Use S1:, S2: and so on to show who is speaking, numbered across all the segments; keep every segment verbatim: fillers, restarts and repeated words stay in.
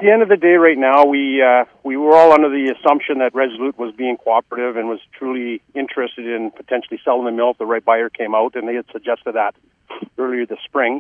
S1: the end of the day, right now, we uh, we were all under the assumption that Resolute was being cooperative and was truly interested in potentially selling the mill if the right buyer came out, and they had suggested that earlier this spring.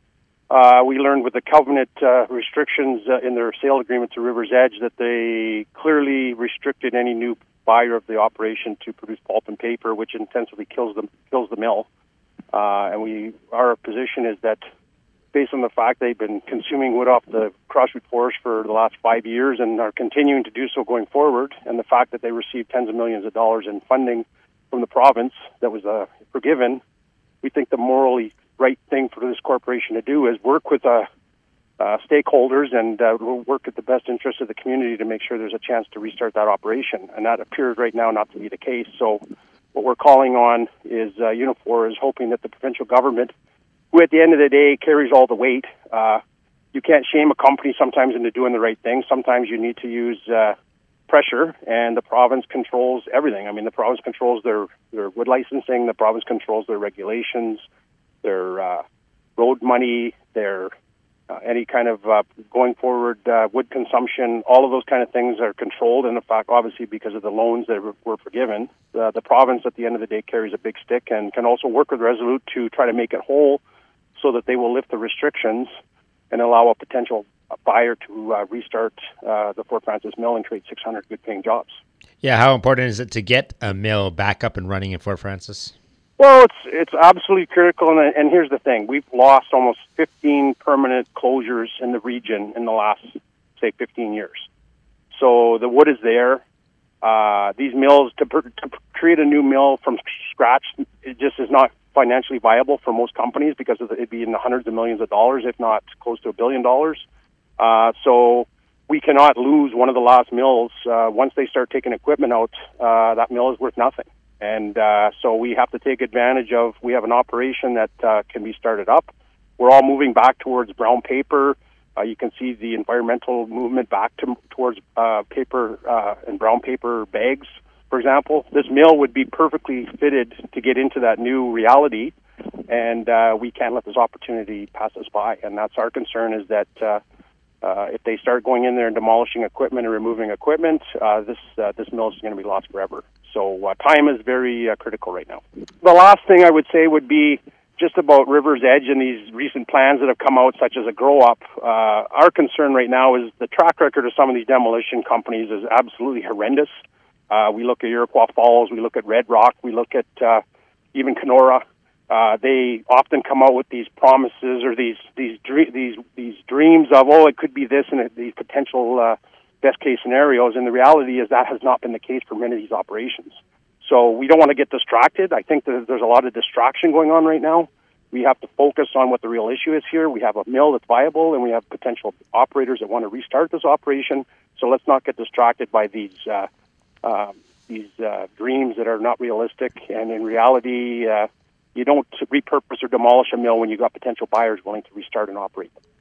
S1: Uh, we learned with the covenant uh, restrictions uh, in their sale agreement to River's Edge that they clearly restricted any new buyer of the operation to produce pulp and paper, which intensively kills the kills the mill. Uh, and we our position is that, based on the fact they've been consuming wood off the Crossroot Forest for the last five years and are continuing to do so going forward, and the fact that they received tens of millions of dollars in funding from the province that was uh, forgiven, we think the morally right thing for this corporation to do is work with uh, uh, stakeholders and uh, work at the best interest of the community to make sure there's a chance to restart that operation. And that appears right now not to be the case. So what we're calling on is uh, Unifor is hoping that the provincial government, who at the end of the day carries all the weight, uh, you can't shame a company sometimes into doing the right thing. Sometimes you need to use uh, pressure, and the province controls everything. I mean, the province controls their, their wood licensing, the province controls their regulations, their uh, road money, their uh, any kind of uh, going forward uh, wood consumption. All of those kind of things are controlled, and in fact, obviously, because of the loans that were forgiven, uh, the province at the end of the day carries a big stick and can also work with Resolute to try to make it whole, so that they will lift the restrictions and allow a potential buyer to uh, restart uh, the Fort Frances mill and create six hundred good-paying jobs.
S2: Yeah, how important is it to get a mill back up and running in Fort Frances?
S1: Well, it's it's absolutely critical, and, and here's the thing. We've lost almost fifteen permanent closures in the region in the last, say, fifteen years. So the wood is there. Uh, these mills, to, to create a new mill from scratch, it just is not financially viable for most companies because of the, it'd be in the hundreds of millions of dollars, if not close to a billion dollars. Uh, so we cannot lose one of the last mills. Uh, once they start taking equipment out, uh, that mill is worth nothing. And uh, so we have to take advantage of, we have an operation that uh, can be started up. We're all moving back towards brown paper. Uh, you can see the environmental movement back to, towards uh, paper uh, and brown paper bags. For example, this mill would be perfectly fitted to get into that new reality, and uh, we can't let this opportunity pass us by. And that's our concern, is that uh, uh, if they start going in there and demolishing equipment and removing equipment, uh, this uh, this mill is going to be lost forever. So uh, time is very uh, critical right now. The last thing I would say would be just about River's Edge and these recent plans that have come out, such as a grow-up. Uh, our concern right now is the track record of some of these demolition companies is absolutely horrendous. Uh, we look at Iroquois Falls, we look at Red Rock, we look at uh, even Kenora. Uh, they often come out with these promises or these these dre- these these dreams of, oh, it could be this and it, these potential uh, best case scenarios. And the reality is that has not been the case for many of these operations. So we don't want to get distracted. I think that there's a lot of distraction going on right now. We have to focus on what the real issue is here. We have a mill that's viable, and we have potential operators that want to restart this operation. So let's not get distracted by these uh, uh, these uh, dreams that are not realistic. And in reality, uh, you don't repurpose or demolish a mill when you've got potential buyers willing to restart and operate.